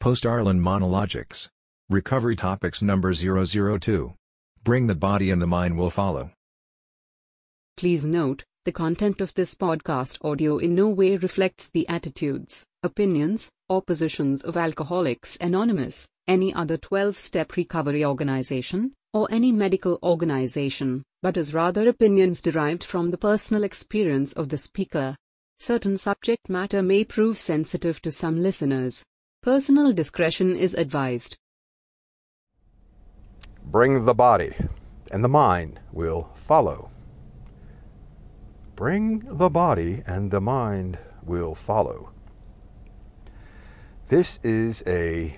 Post-Arlen Monologics. Recovery Topics number 002. Bring the Body and the Mind Will Follow. Please note, the content of this podcast audio in no way reflects the attitudes, opinions, or positions of Alcoholics Anonymous, any other 12-step recovery organization, or any medical organization, but is rather opinions derived from the personal experience of the speaker. Certain subject matter may prove sensitive to some listeners. Personal discretion is advised. Bring the body, and the mind will follow. Bring the body, and the mind will follow. This is a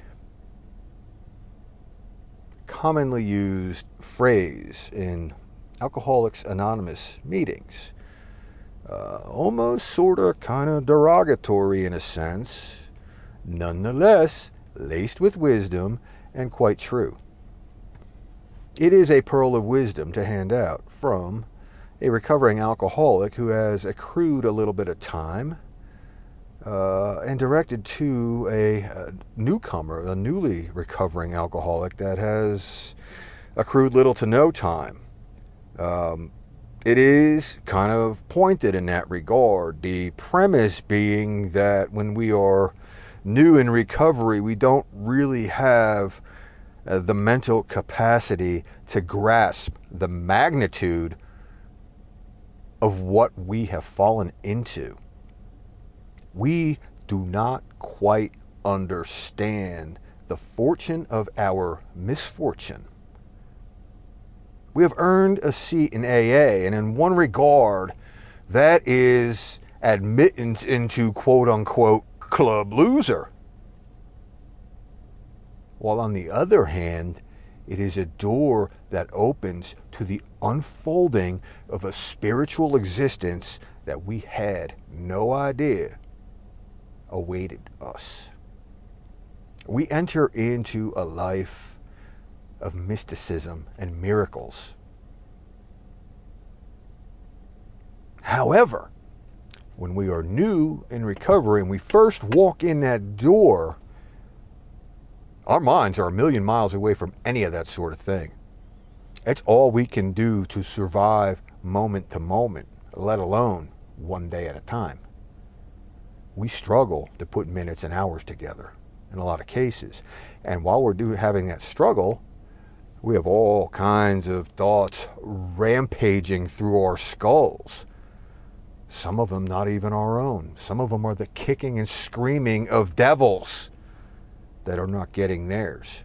commonly used phrase in Alcoholics Anonymous meetings. Almost sort of kind of derogatory in a sense, nonetheless laced with wisdom and quite true. It is a pearl of wisdom to hand out from a recovering alcoholic who has accrued a little bit of time and directed to a newcomer, a newly recovering alcoholic that has accrued little to no time. It is kind of pointed in that regard. The premise being that when we are new in recovery, we don't really have the mental capacity to grasp the magnitude of what we have fallen into. We do not quite understand the fortune of our misfortune. We have earned a seat in AA, and in one regard, that is admittance into quote-unquote club loser. While on the other hand, it is a door that opens to the unfolding of a spiritual existence that we had no idea awaited us. We enter into a life of mysticism and miracles. However, when we are new in recovery and we first walk in that door, our minds are a million miles away from any of that sort of thing. It's all we can do to survive moment to moment, let alone one day at a time. We struggle to put minutes and hours together in a lot of cases. And while we're having that struggle, we have all kinds of thoughts rampaging through our skulls. Some of them not even our own. Some of them are the kicking and screaming of devils that are not getting theirs.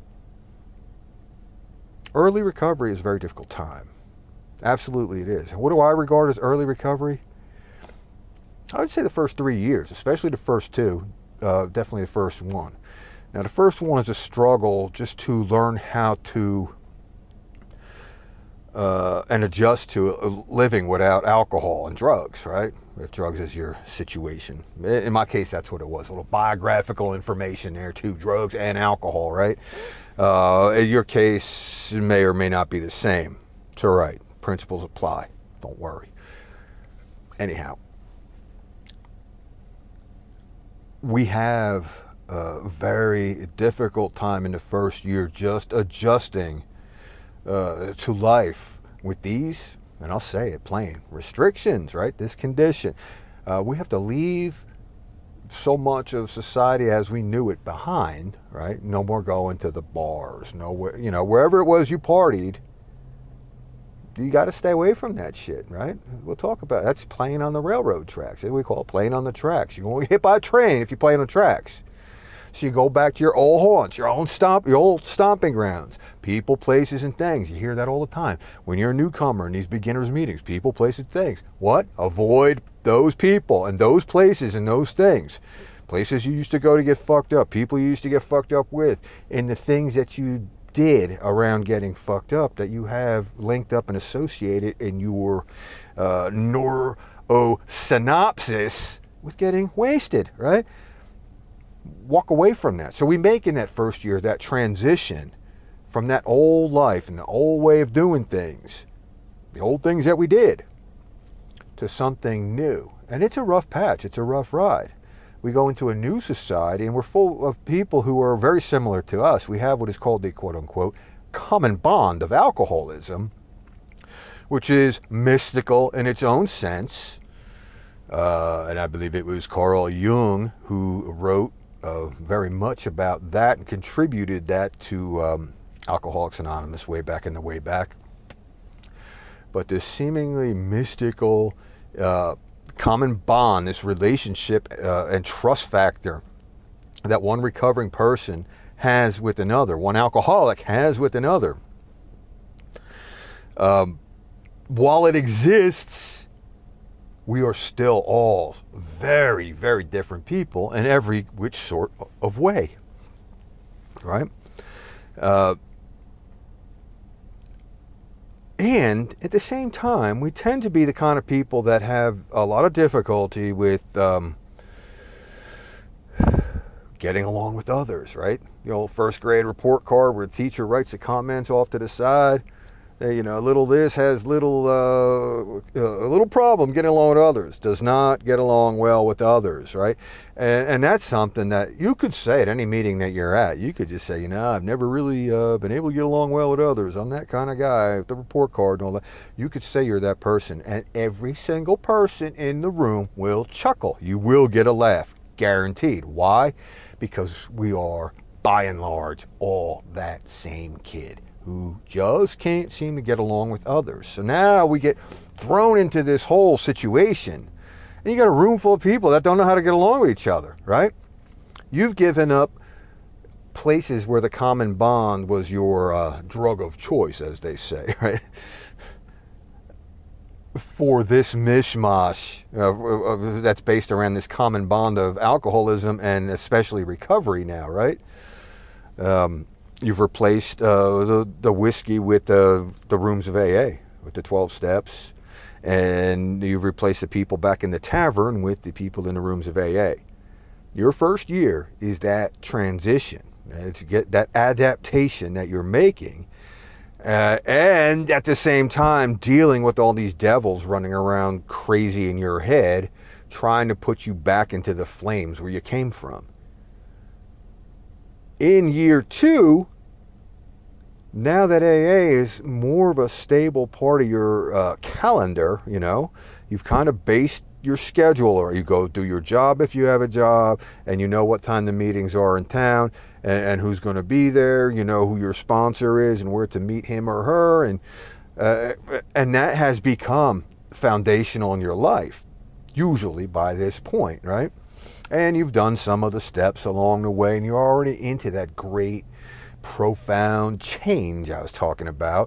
Early recovery is a very difficult time. Absolutely it is. What do I regard as early recovery? I would say the first 3 years, especially the first two, definitely the first one. Now the first one is a struggle just to learn how to and adjust to living without alcohol and drugs, right? If drugs is your situation. In my case, that's what it was. A little biographical information there too, drugs and alcohol, right? In your case, it may or may not be the same. It's all right. Principles apply. Don't worry. Anyhow, we have a very difficult time in the first year just adjusting to life with these, and I'll say it plain, restrictions, right? This condition. We have to leave so much of society as we knew it behind, right? No more going to the bars, nowhere, wherever it was you partied, you got to stay away from that shit, right? We'll talk about it. That's playing on the railroad tracks. We call it playing on the tracks. You're going to get hit by a train if you play on the tracks. So you go back to your old haunts, your old stomping grounds, people, places, and things. You hear that all the time. When you're a newcomer in these beginners meetings, people, places, things. What? Avoid those people and those places and those things. Places you used to go to get fucked up, people you used to get fucked up with, and the things that you did around getting fucked up that you have linked up and associated in your neurosynapses with getting wasted, right? Walk away from that. So we make in that first year that transition from that old life and the old way of doing things, the old things that we did, to something new. And it's a rough patch. It's a rough ride. we go into a new society and we're full of people who are very similar to us. We have what is called the quote-unquote common bond of alcoholism, which is mystical in its own sense. And I believe it was Carl Jung who wrote very much about that and contributed that to Alcoholics Anonymous way back in the way back. But this seemingly mystical common bond, this relationship and trust factor that one recovering person has with another, one alcoholic has with another. While it exists, we are still all very, very different people in every which sort of way, right? And at the same time, we tend to be the kind of people that have a lot of difficulty with getting along with others, right? The old first grade report card where the teacher writes the comments off to the side. Little this has little a little problem getting along with others. Does not get along well with others, right? And that's something that you could say at any meeting that you're at. You could just say, I've never really been able to get along well with others. I'm that kind of guy with the report card and all that. You could say you're that person, and every single person in the room will chuckle. You will get a laugh, guaranteed. Why? Because we are, by and large, all that same kid who just can't seem to get along with others. So now we get thrown into this whole situation, and you got a room full of people that don't know how to get along with each other, right? You've given up places where the common bond was your drug of choice, as they say, right? For this mishmash that's based around this common bond of alcoholism and especially recovery now, right? You've replaced the whiskey with the rooms of AA, with the 12 steps. And you've replaced the people back in the tavern with the people in the rooms of AA. Your first year is that transition. It's that adaptation that you're making. And at the same time, dealing with all these devils running around crazy in your head, trying to put you back into the flames where you came from. In year 2, now that AA is more of a stable part of your calendar, you've kind of based your schedule, or you go do your job if you have a job, and you know what time the meetings are in town, and who's going to be there, you know who your sponsor is and where to meet him or her, and that has become foundational in your life, usually by this point, right? And you've done some of the steps along the way, and you're already into that great, profound change I was talking about.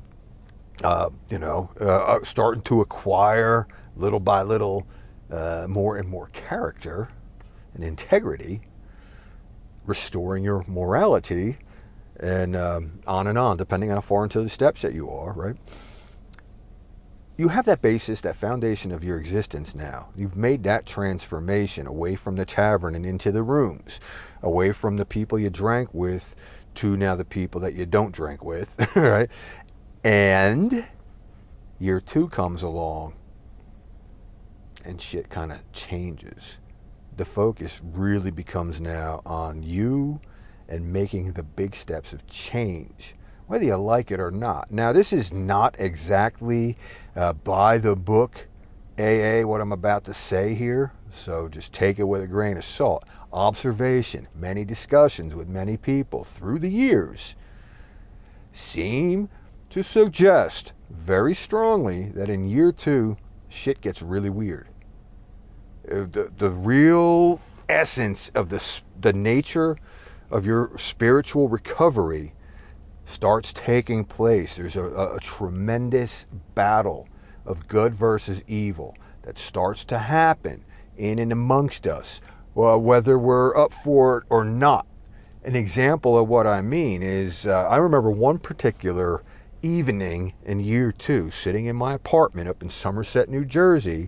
Starting to acquire little by little more and more character and integrity, restoring your morality, and on, depending on how far into the steps that you are, right? You have that basis, that foundation of your existence now. You've made that transformation away from the tavern and into the rooms, away from the people you drank with to now the people that you don't drink with, right? And year 2 comes along and shit kind of changes. The focus really becomes now on you and making the big steps of change, whether you like it or not. Now, this is not exactly by the book AA, what I'm about to say here, so just take it with a grain of salt. Observation, many discussions with many people through the years seem to suggest very strongly that in year 2, shit gets really weird. The real essence of the nature of your spiritual recovery starts taking place. There's a tremendous battle of good versus evil that starts to happen in and amongst us, whether we're up for it or not. An example of what I mean is, I remember one particular evening in year 2, sitting in my apartment up in Somerset, New Jersey.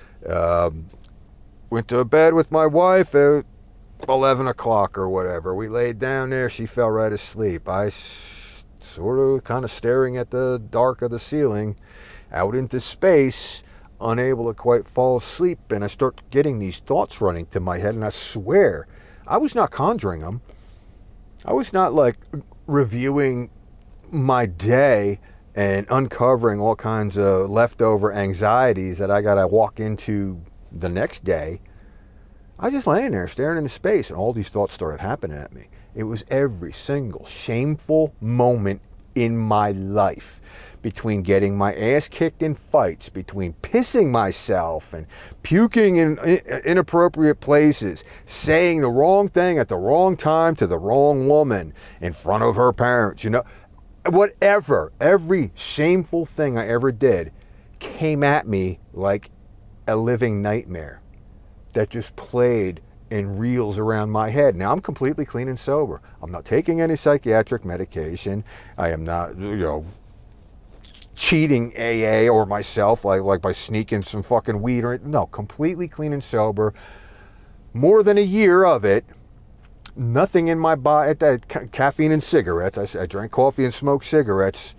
Went to bed with my wife at 11 o'clock or whatever. We laid down there. She fell right asleep. I sort of kind of staring at the dark of the ceiling out into space. unable to quite fall asleep, and I start getting these thoughts running to my head, and I swear I was not conjuring them. I was not like reviewing my day and uncovering all kinds of leftover anxieties that I gotta walk into the next day. I was just laying there staring into space, and all these thoughts started happening at me. It was every single shameful moment in my life, between getting my ass kicked in fights, between pissing myself and puking in inappropriate places, saying the wrong thing at the wrong time to the wrong woman in front of her parents, whatever. Every shameful thing I ever did came at me like a living nightmare that just played in reels around my head. Now I'm completely clean and sober. I'm not taking any psychiatric medication. I am not, cheating AA or myself like by sneaking some fucking weed or no. Completely clean and sober. More than a year of it. Nothing in my body. Caffeine and cigarettes. I drank coffee and smoked cigarettes.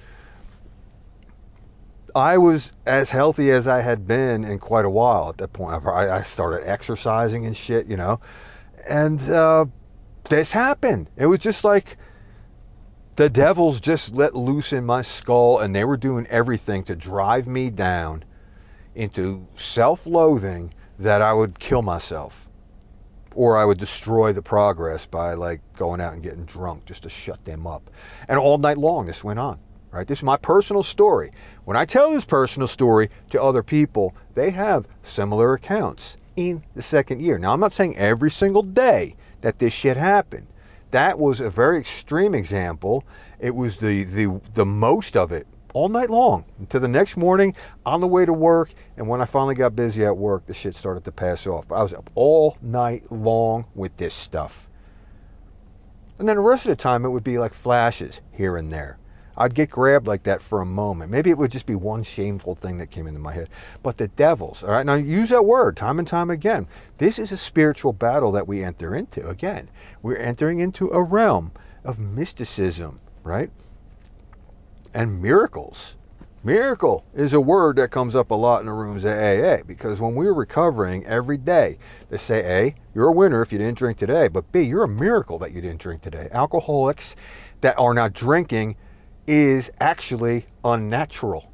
I was as healthy as I had been in quite a while at that point. I started exercising and shit, and this happened. It was just like the devils just let loose in my skull, and they were doing everything to drive me down into self-loathing that I would kill myself, or I would destroy the progress by like going out and getting drunk just to shut them up. And all night long this went on. Right? This is my personal story. When I tell this personal story to other people, they have similar accounts in the second year. Now, I'm not saying every single day that this shit happened. That was a very extreme example. It was the most of it all night long until the next morning on the way to work. And when I finally got busy at work, the shit started to pass off. But I was up all night long with this stuff. And then the rest of the time, it would be like flashes here and there. I'd get grabbed like that for a moment. Maybe it would just be one shameful thing that came into my head. But the devils, all right, now use that word time and time again. This is a spiritual battle that we enter into. Again, we're entering into a realm of mysticism, right? And miracles. Miracle is a word that comes up a lot in the rooms at AA, because when we're recovering every day, they say, A, you're a winner if you didn't drink today, but B, you're a miracle that you didn't drink today. Alcoholics that are not drinking is actually unnatural.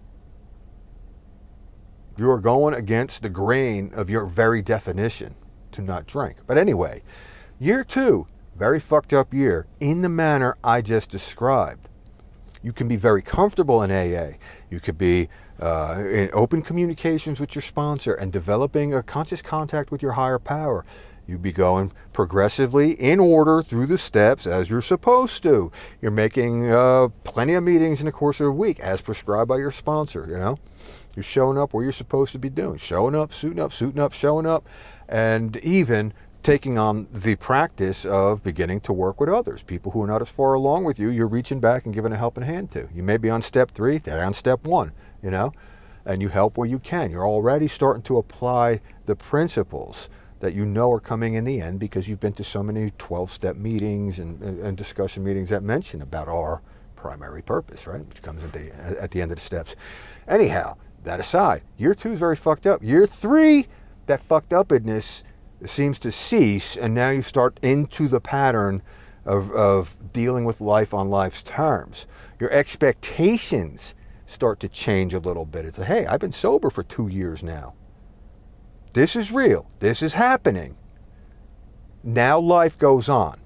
You are going against the grain of your very definition to not drink. But anyway, year 2, very fucked up year, in the manner I just described. You can be very comfortable in AA. You could be in open communications with your sponsor and developing a conscious contact with your higher power. You'd be going progressively in order through the steps as you're supposed to. You're making plenty of meetings in the course of a week as prescribed by your sponsor, You're showing up where you're supposed to be doing. Showing up, suiting up, showing up. And even taking on the practice of beginning to work with others. People who are not as far along with you, you're reaching back and giving a helping hand to. You may be on step 3, they're on step 1, And you help where you can. You're already starting to apply the principles that are coming in the end because you've been to so many 12-step meetings and discussion meetings that mention about our primary purpose, right? Which comes at the end of the steps. Anyhow, that aside, year 2 is very fucked up. Year 3, that fucked upness seems to cease, and now you start into the pattern of dealing with life on life's terms. Your expectations start to change a little bit. It's like, hey, I've been sober for 2 years now. This is real. This is happening. Now life goes on.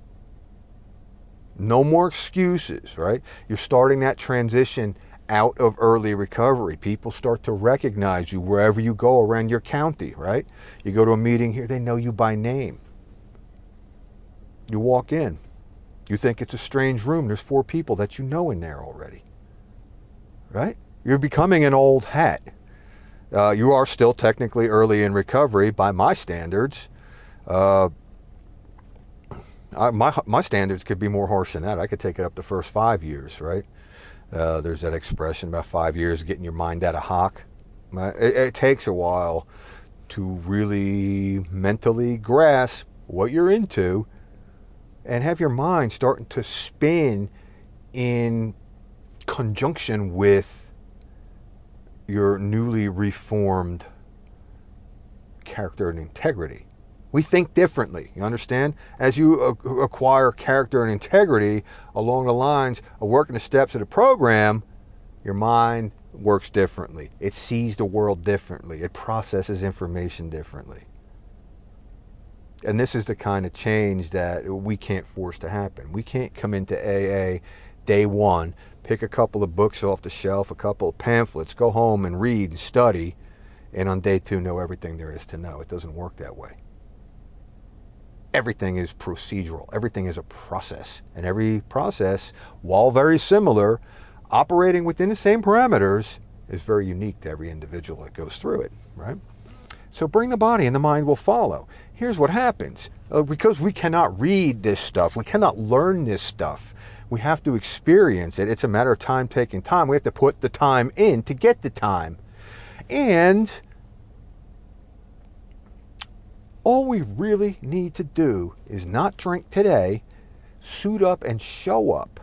No more excuses, right? You're starting that transition out of early recovery. People start to recognize you wherever you go around your county, right? You go to a meeting here, they know you by name. You walk in. You think it's a strange room. There's 4 people that you know in there already, right? You're becoming an old hat. You are still technically early in recovery by my standards. My standards could be more harsh than that. I could take it up the first 5 years, right? There's that expression about 5 years getting your mind out of hock. It takes a while to really mentally grasp what you're into and have your mind starting to spin in conjunction with your newly reformed character and integrity. We think differently, you understand? As you acquire character and integrity along the lines of working the steps of the program, your mind works differently. It sees the world differently. It processes information differently. And this is the kind of change that we can't force to happen. We can't come into AA day one, pick a couple of books off the shelf, a couple of pamphlets, go home and read and study, and on day two know everything there is to know. It doesn't work that way. Everything is procedural. Everything is a process. And every process, while very similar, operating within the same parameters, is very unique to every individual that goes through it, right? So bring the body and the mind will follow. Here's what happens. Because we cannot read this stuff, we cannot learn this stuff, we have to experience it. It's a matter of time taking time. We have to put the time in to get the time. And all we really need to do is not drink today, suit up and show up.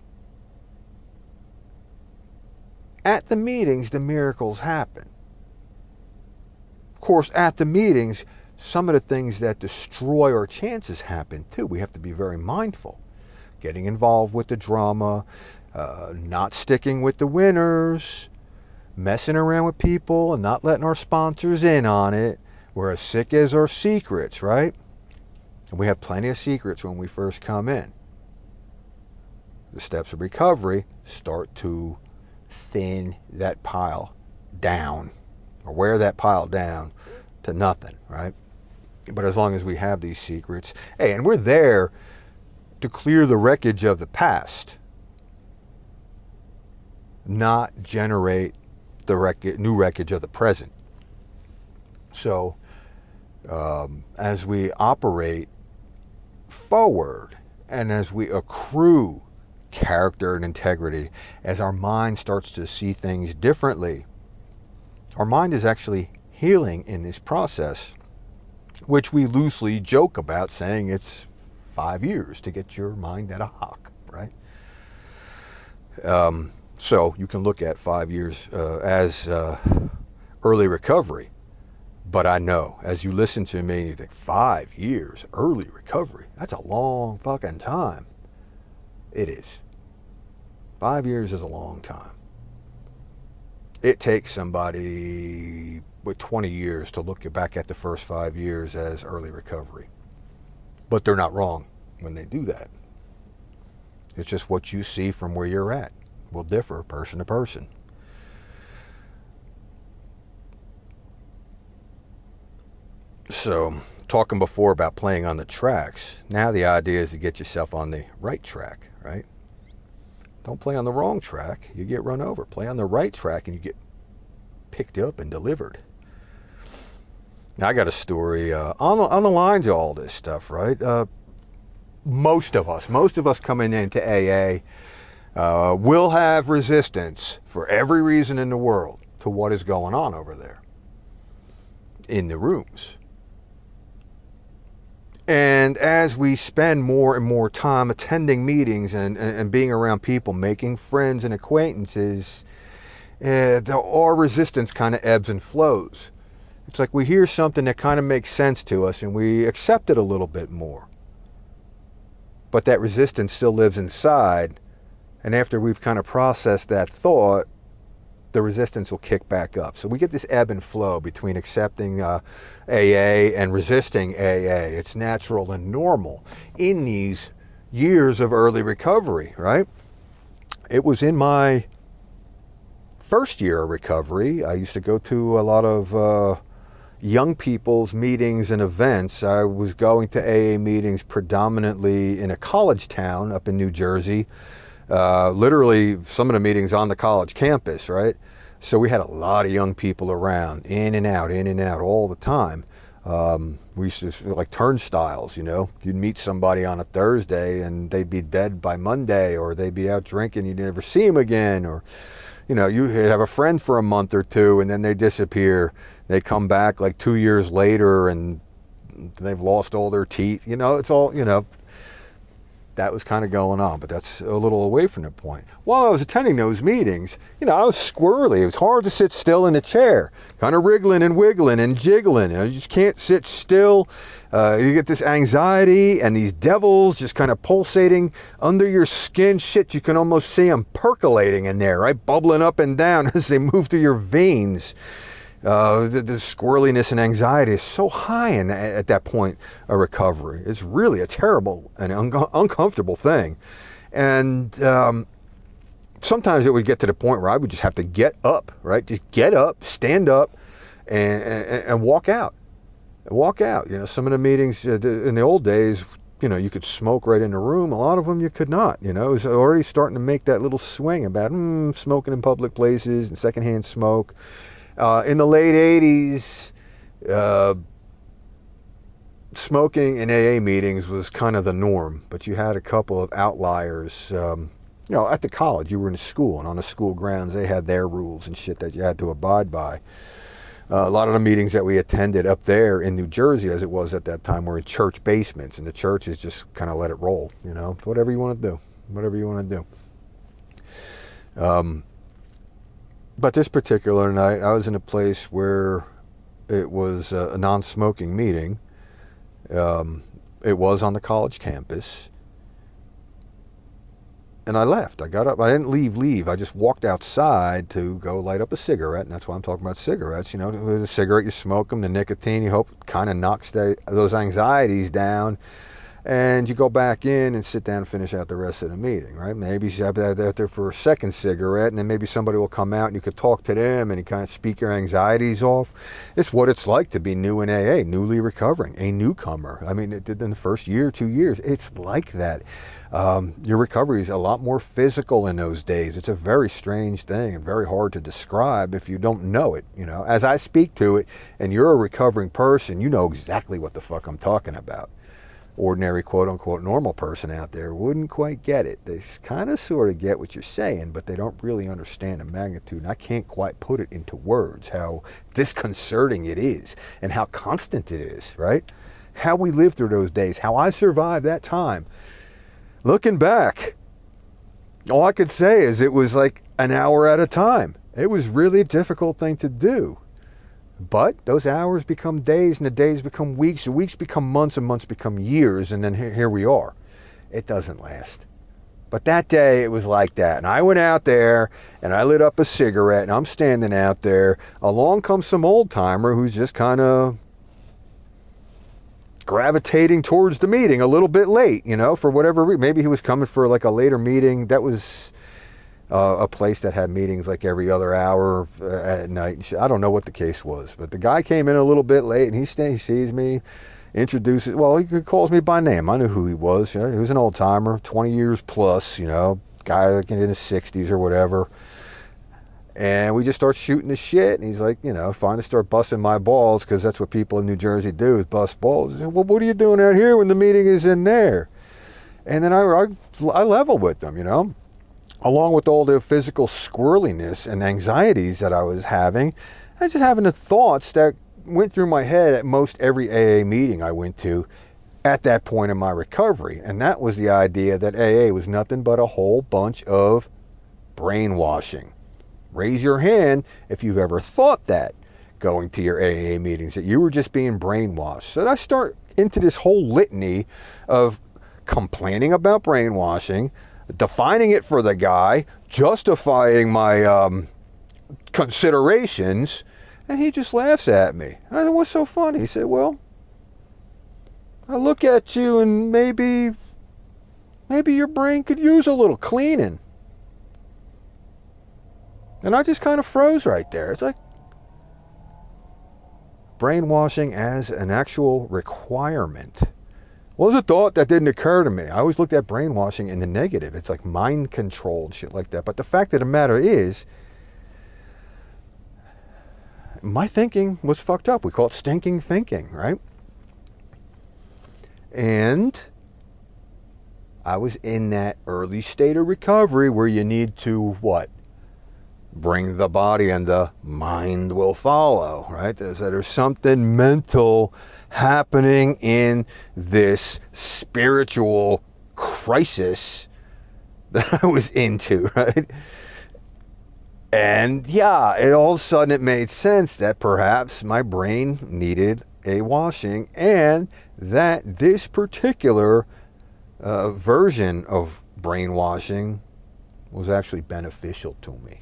At the meetings, the miracles happen. Of course, at the meetings, some of the things that destroy our chances happen too. We have to be very mindful. Getting involved with the drama, not sticking with the winners, messing around with people and not letting our sponsors in on it. We're as sick as our secrets, right? And we have plenty of secrets when we first come in. The steps of recovery start to thin that pile down, or wear that pile down to nothing, right? But as long as we have these secrets, hey, and we're there to clear the wreckage of the past, not generate the new wreckage of the present. So, as we operate forward and as we accrue character and integrity, as our mind starts to see things differently, our mind is actually healing in this process, which we loosely joke about saying it's 5 years to get your mind at a hock, right? So you can look at 5 years as early recovery. But I know, as you listen to me, you think, 5 years, early recovery, that's a long fucking time. It is. 5 years is a long time. It takes somebody with 20 years to look back at the first 5 years as early recovery. But they're not wrong when they do that. It's just what you see from where you're at will differ person to person. So, talking before about playing on the tracks, now the idea is to get yourself on the right track, right? Don't play on the wrong track, you get run over. Play on the right track and you get picked up and delivered. Now, I got a story on the lines of all this stuff, right? Most of us coming into AA will have resistance for every reason in the world to what is going on over there in the rooms. And as we spend more and more time attending meetings and being around people, making friends and acquaintances, our resistance kind of ebbs and flows. It's like we hear something that kind of makes sense to us and we accept it a little bit more. But that resistance still lives inside. And after we've kind of processed that thought, the resistance will kick back up. So we get this ebb and flow between accepting AA and resisting AA. It's natural and normal in these years of early recovery, right? It was in my first year of recovery. I used to go to a lot of young people's meetings and events. I was going to AA meetings predominantly in a college town up in New Jersey. Literally some of the meetings on the college campus, right? So we had a lot of young people around, in and out all the time. We used to, like turnstiles, you know. You'd meet somebody on a Thursday and they'd be dead by Monday, or they'd be out drinking, you'd never see them again, or, you know, you'd have a friend for a month or two and then they disappear. They come back like 2 years later and they've lost all their teeth. You know, it's all, you know, that was kind of going on, but that's a little away from the point. While I was attending those meetings, I was squirrely. It was hard to sit still in a chair, kind of wriggling and wiggling and jiggling. You just can't sit still. You get this anxiety and these devils just kind of pulsating under your skin. Shit, you can almost see them percolating in there, right? Bubbling up and down as they move through your veins. The squirreliness and anxiety is so high at that point of recovery. It's really a terrible and uncomfortable thing. And sometimes it would get to the point where I would just have to get up, right? Just get up, stand up, and walk out. Walk out. Some of the meetings in the old days, you could smoke right in the room. A lot of them you could not. It was already starting to make that little swing about smoking in public places and secondhand smoke. In the late 80s, smoking in AA meetings was kind of the norm, but you had a couple of outliers. At the college, you were in school, and on the school grounds, they had their rules and shit that you had to abide by. A lot of the meetings that we attended up there in New Jersey, as it was at that time, were in church basements, and the churches just kind of let it roll, whatever you want to do. But this particular night, I was in a place where it was a non-smoking meeting. It was on the college campus. And I left. I got up. I didn't leave. I just walked outside to go light up a cigarette. And that's why I'm talking about cigarettes. With a cigarette, you smoke them. The nicotine, you hope, kind of knocks those anxieties down. And you go back in and sit down and finish out the rest of the meeting, right? Maybe you have that out there for a second cigarette, and then maybe somebody will come out and you could talk to them and you kind of speak your anxieties off. It's what it's like to be new in AA, newly recovering, a newcomer. I mean, in the first year, 2 years, it's like that. Your recovery is a lot more physical in those days. It's a very strange thing and very hard to describe if you don't know it. As I speak to it, and you're a recovering person, you know exactly what the fuck I'm talking about. Ordinary quote-unquote normal person out there wouldn't quite get it. They kind of sort of get what you're saying, but they don't really understand the magnitude. And I can't quite put it into words how disconcerting it is and how constant it is, right? How we lived through those days, how I survived that time. Looking back, all I could say is it was like an hour at a time. It was really a difficult thing to do. But those hours become days, and the days become weeks, the weeks become months, and months become years, and then here we are. It doesn't last. But that day, it was like that. And I went out there, and I lit up a cigarette, and I'm standing out there. Along comes some old-timer who's just kind of gravitating towards the meeting a little bit late, for whatever reason. Maybe he was coming for like a later meeting. That was a place that had meetings like every other hour at night. I don't know what the case was, but the guy came in a little bit late, and he sees me, introduces, he calls me by name. I knew who he was. He was an old timer, 20 years plus, guy like in his 60s or whatever. And we just start shooting the shit, and he's like, finally start busting my balls, because that's what people in New Jersey do, is bust balls. Well, what are you doing out here when the meeting is in there? And then I level with them, along with all the physical squirreliness and anxieties that I was having. I was just having the thoughts that went through my head at most every AA meeting I went to at that point in my recovery. And that was the idea that AA was nothing but a whole bunch of brainwashing. Raise your hand if you've ever thought that going to your AA meetings, that you were just being brainwashed. So I start into this whole litany of complaining about brainwashing, defining it for the guy, justifying my considerations, and he just laughs at me. And I said, what's so funny? He said, well, I look at you and maybe your brain could use a little cleaning. And I just kind of froze right there. It's like brainwashing as an actual requirement. What was a thought that didn't occur to me? I always looked at brainwashing in the negative. It's like mind controlled shit like that. But the fact of the matter is, my thinking was fucked up. We call it stinking thinking, right? And I was in that early state of recovery where you need to what? Bring the body and the mind will follow, right? There's something mental happening in this spiritual crisis that I was into, right? And yeah, all of a sudden it made sense that perhaps my brain needed a washing, and that this particular version of brainwashing was actually beneficial to me.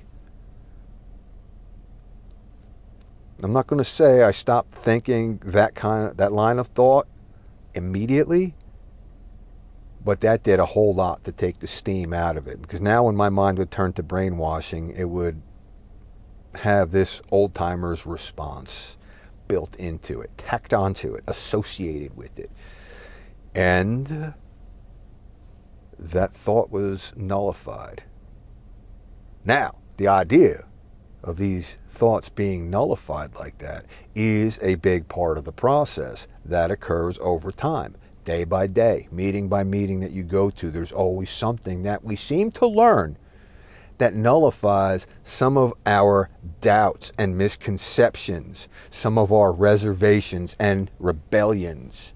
I'm not going to say I stopped thinking that line of thought immediately, but that did a whole lot to take the steam out of it. Because now when my mind would turn to brainwashing, it would have this old-timer's response built into it, tacked onto it, associated with it. And that thought was nullified. Now, the idea of these thoughts being nullified like that is a big part of the process that occurs over time, day by day, meeting by meeting that you go to. There's always something that we seem to learn that nullifies some of our doubts and misconceptions, some of our reservations and rebellions.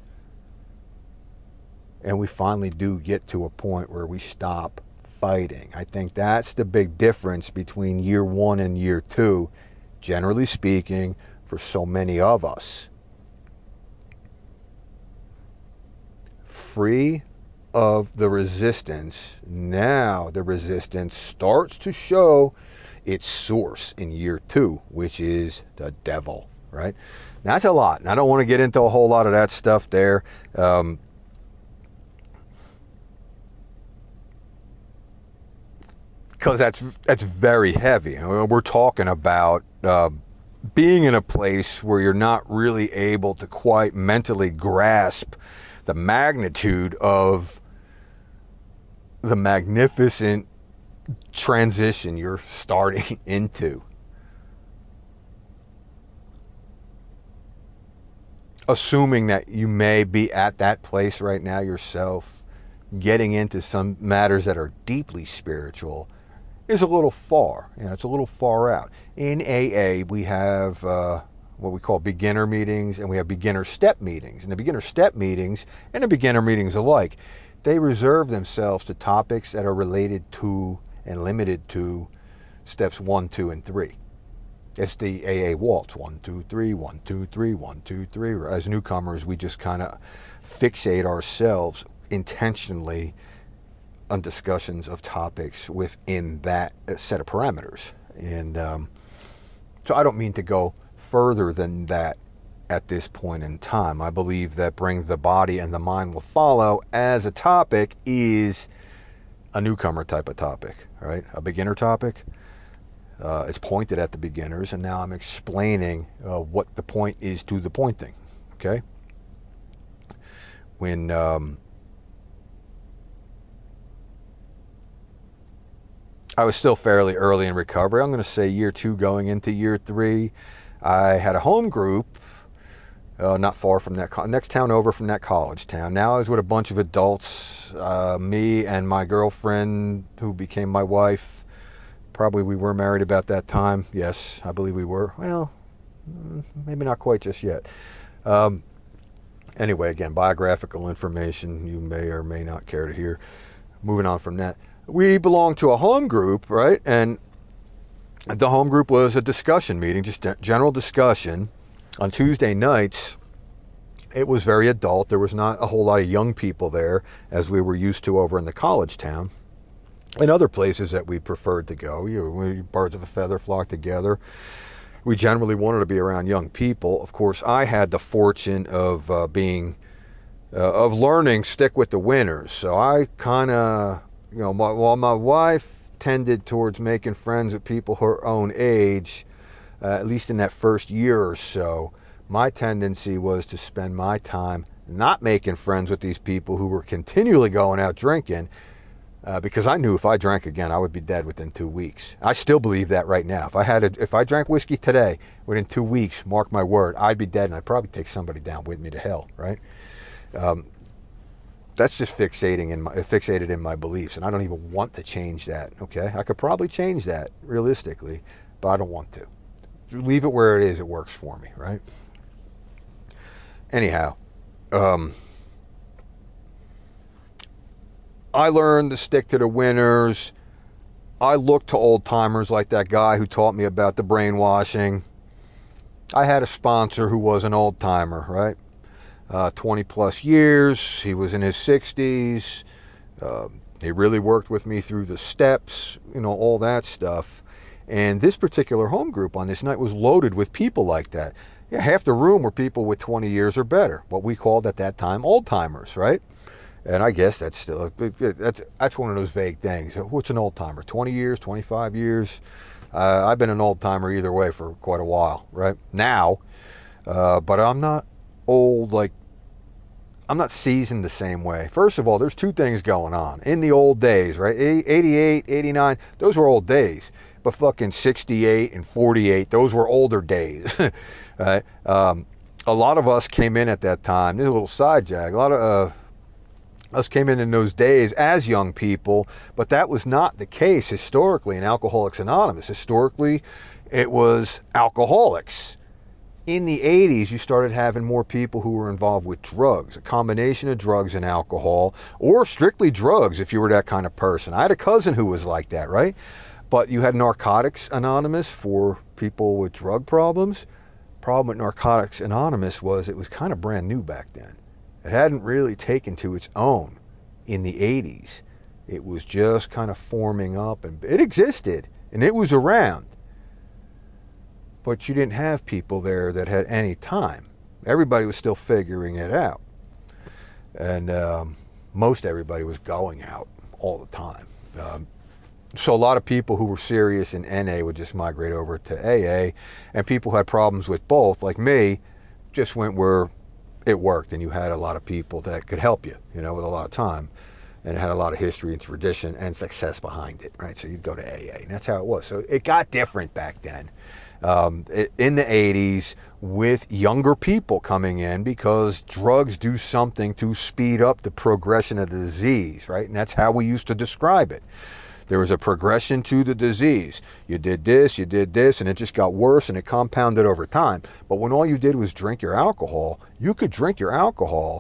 And we finally do get to a point where we stop fighting. I think that's the big difference between year 1 and year 2, generally speaking, for so many of us. Free of the resistance, now the resistance starts to show its source in year 2, which is the devil, right? Now, that's a lot, and I don't want to get into a whole lot of that stuff there. Because that's very heavy. We're talking about being in a place where you're not really able to quite mentally grasp the magnitude of the magnificent transition you're starting into. Assuming that you may be at that place right now yourself, getting into some matters that are deeply spiritual is a little far. It's a little far out. In AA, we have what we call beginner meetings, and we have beginner step meetings. And the beginner step meetings and the beginner meetings alike, they reserve themselves to topics that are related to and limited to steps 1, 2, and 3. It's the AA waltz, 1, 2, 3, 1, 2, 3, 1, 2, 3. As newcomers, we just kind of fixate ourselves intentionally on discussions of topics within that set of parameters. And so I don't mean to go further than that at this point in time. I believe that Bring the Body and the Mind Will Follow as a topic is a newcomer type of topic, right? A beginner topic. It's pointed at the beginners, and now I'm explaining what the point is to the pointing, okay? When I was still fairly early in recovery, I'm going to say year 2 going into year 3, I had a home group not far from that, next town over from that college town. Now I was with a bunch of adults, me and my girlfriend who became my wife. Probably we were married about that time. Yes, I believe we were. Well, maybe not quite just yet. Anyway, again, biographical information you may or may not care to hear. Moving on from that. We belonged to a home group, right? And the home group was a discussion meeting, just general discussion. On Tuesday nights, it was very adult. There was not a whole lot of young people there, as we were used to over in the college town. And other places that we preferred to go, we birds of a feather flock together. We generally wanted to be around young people. Of course, I had the fortune of of learning stick with the winners. So I kind of, while my wife tended towards making friends with people her own age, at least in that first year or so, my tendency was to spend my time not making friends with these people who were continually going out drinking, because I knew if I drank again, I would be dead within 2 weeks. I still believe that right now. If I drank whiskey today, within 2 weeks, mark my word, I'd be dead, and I'd probably take somebody down with me to hell, right? That's just fixated in my beliefs, and I don't even want to change that, okay? I could probably change that, realistically, but I don't want to. Leave it where it is. It works for me, right? Anyhow, I learned to stick to the winners. I looked to old timers like that guy who taught me about the brainwashing. I had a sponsor who was an old timer, right? 20 plus years. He was in his 60s. He really worked with me through the steps, all that stuff. And this particular home group on this night was loaded with people like that. Yeah, half the room were people with 20 years or better, what we called at that time old timers, right? And I guess that's still, that's one of those vague things. What's an old timer? 20 years, 25 years? I've been an old timer either way for quite a while, right? Now, but I'm not old, I'm not seasoned the same way. First of all, there's two things going on. In the old days, right? 88, 89, those were old days. But fucking 68 and 48, those were older days. Right? A lot of us came in at that time. There's a little side jag. A lot of us came in those days as young people, but that was not the case historically in Alcoholics Anonymous. Historically, it was alcoholics. In the 80s, you started having more people who were involved with drugs, a combination of drugs and alcohol, or strictly drugs if you were that kind of person. I had a cousin who was like that, right? But you had Narcotics Anonymous for people with drug problems. Problem with Narcotics Anonymous was it was kind of brand new back then. It hadn't really taken to its own in the 80s. It was just kind of forming up, and it existed, and it was around. But you didn't have people there that had any time. Everybody was still figuring it out. And most everybody was going out all the time. So a lot of people who were serious in NA would just migrate over to AA, and people who had problems with both, like me, just went where it worked, and you had a lot of people that could help you, with a lot of time, and it had a lot of history and tradition and success behind it, right? So you'd go to AA, and that's how it was. So it got different back then. In the 80s, with younger people coming in, because drugs do something to speed up the progression of the disease, right? And that's how we used to describe it. There was a progression to the disease. You did this, and it just got worse, and it compounded over time. But when all you did was drink your alcohol, you could drink your alcohol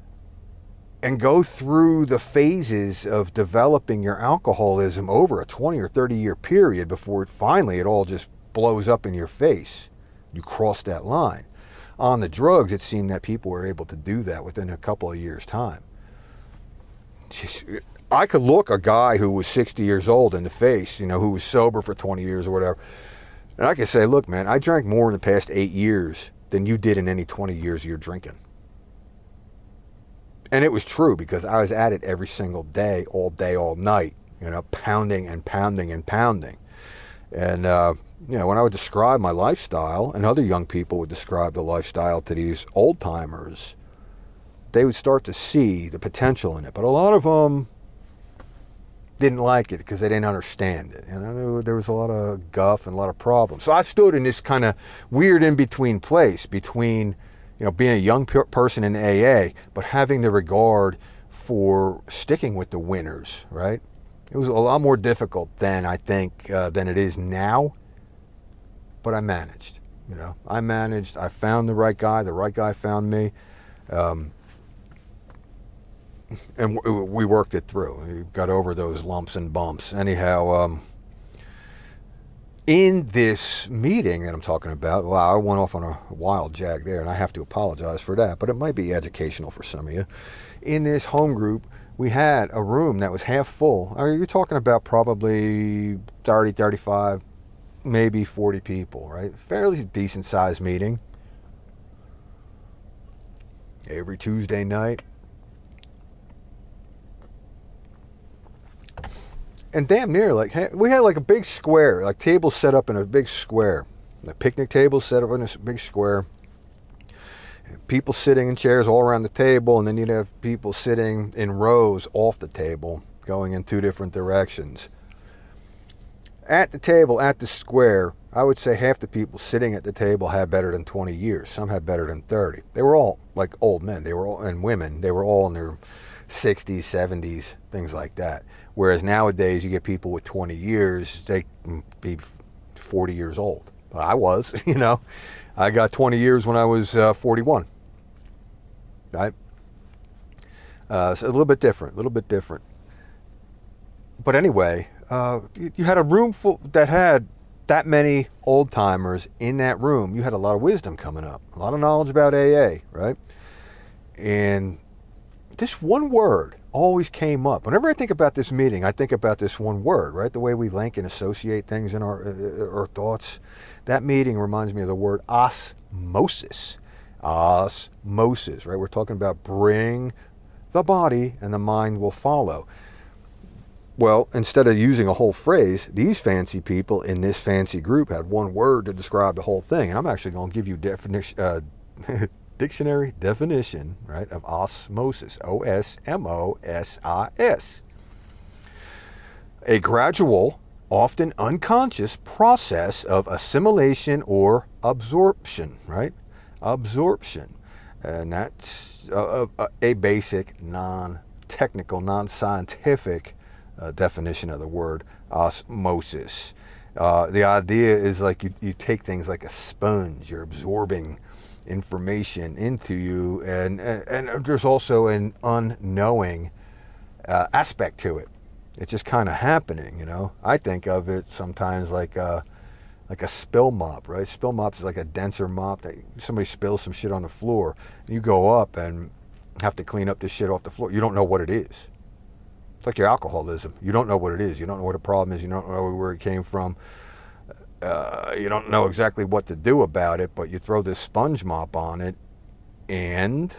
and go through the phases of developing your alcoholism over a 20 or 30 year period before finally it all just blows up in your face. You cross that line. On the drugs, it seemed that people were able to do that within a couple of years' time. I could look a guy who was 60 years old in the face, who was sober for 20 years or whatever, and I could say, look, man, I drank more in the past 8 years than you did in any 20 years of your drinking. And it was true, because I was at it every single day, all night, pounding and pounding and pounding. And, when I would describe my lifestyle, and other young people would describe the lifestyle to these old timers, they would start to see the potential in it. But a lot of them didn't like it because they didn't understand it. There was a lot of guff and a lot of problems. So I stood in this kind of weird in-between place between, being a young person in AA, but having the regard for sticking with the winners, right? It was a lot more difficult then, I think, than it is now. But I managed, I found the right guy found me. And we worked it through. We got over those lumps and bumps. Anyhow, in this meeting that I'm talking about, wow, I went off on a wild jag there, and I have to apologize for that, but it might be educational for some of you. In this home group, we had a room that was half full. You're talking about probably 30, 35, maybe 40 people, right? Fairly decent sized meeting. Every Tuesday night. And damn near, we had a big square, tables set up in a big square. The picnic table set up in a big square. People sitting in chairs all around the table, and then you'd have people sitting in rows off the table, going in two different directions. At the table, at the square, I would say half the people sitting at the table had better than 20 years. Some had better than 30. They were all old men. They were all, and women. They were all in their 60s, 70s, things like that. Whereas nowadays, you get people with 20 years, they can be 40 years old. I was, I got 20 years when I was 41. Right? So a little bit different. But anyway, you had a room full that had that many old timers in that room. You had a lot of wisdom coming up, a lot of knowledge about AA, right? And this one word always came up. Whenever I think about this meeting, I think about this one word, right? The way we link and associate things in our thoughts. That meeting reminds me of the word osmosis. Osmosis, right? We're talking about bring the body and the mind will follow. Well, instead of using a whole phrase, these fancy people in this fancy group had one word to describe the whole thing. And I'm actually going to give you dictionary definition, right, of osmosis. OSMOSIS. A gradual, often unconscious process of assimilation or absorption, right? Absorption. And that's a basic, non-technical, non-scientific definition of the word osmosis. The idea is like you take things like a sponge. You're absorbing information into you, and there's also an unknowing aspect to it. It's just kind of happening, you know. I think of it sometimes like a spill mop, right? Spill mop is like a denser mop that somebody spills some shit on the floor, and you go up and have to clean up this shit off the floor. You don't know what it is. It's like your alcoholism. You don't know what it is. You don't know what the problem is. You don't know where it came from. You don't know exactly what to do about it, but you throw this sponge mop on it, and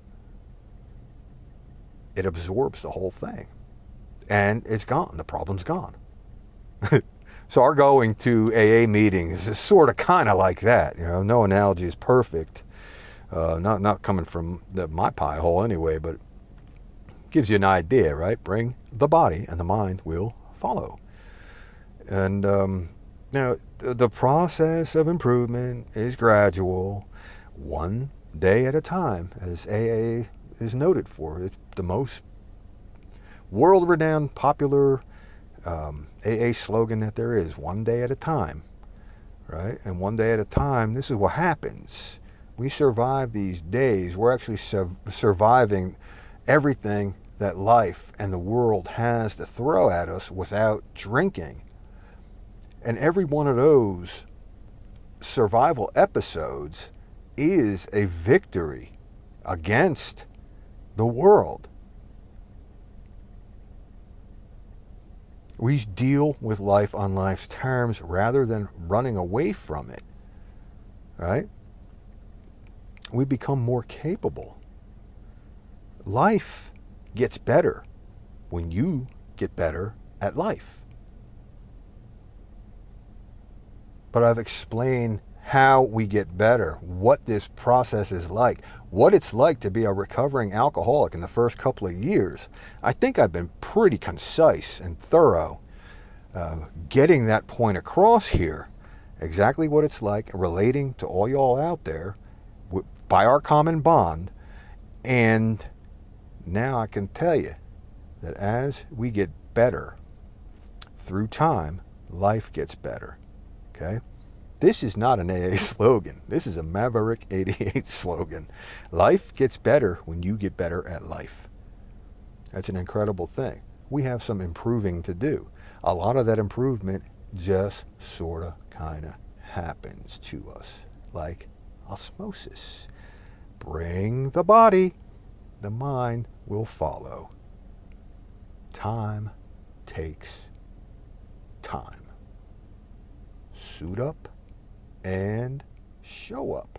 it absorbs the whole thing. And it's gone. The problem's gone. So our going to AA meetings is sort of kind of like that. You know, no analogy is perfect. Not coming from my pie hole anyway, but gives you an idea, right? Bring the body and the mind will follow. And now the process of improvement is gradual, one day at a time, as AA is noted for. It's the most world-renowned, popular AA slogan that there is, one day at a time, right? And one day at a time, this is what happens. We survive these days. We're actually surviving everything that life and the world has to throw at us without drinking. And every one of those survival episodes is a victory against the world. We deal with life on life's terms rather than running away from it, right? We become more capable. Life gets better when you get better at life. But I've explained how we get better, what this process is like, what it's like to be a recovering alcoholic in the first couple of years. I think I've been pretty concise and thorough getting that point across here, exactly what it's like, relating to all y'all out there by our common bond. And now I can tell you that as we get better through time, life gets better. Okay? This is not an AA slogan. This is a Maverick 88 slogan. Life gets better when you get better at life. That's an incredible thing. We have some improving to do. A lot of that improvement just sort of kind of happens to us, like osmosis. Bring the body, the mind will follow. Time takes time. Suit up and show up.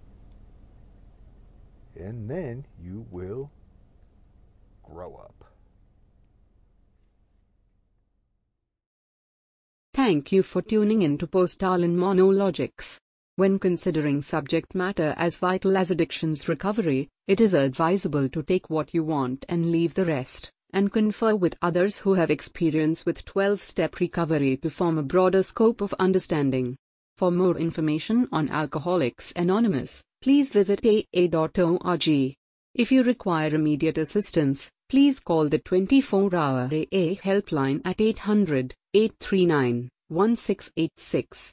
And then you will grow up. Thank you for tuning in to Postalen Monologics. When considering subject matter as vital as addictions recovery, it is advisable to take what you want and leave the rest, and confer with others who have experience with 12-step recovery to form a broader scope of understanding. For more information on Alcoholics Anonymous, please visit aa.org. If you require immediate assistance, please call the 24-hour AA helpline at 800-839-1686.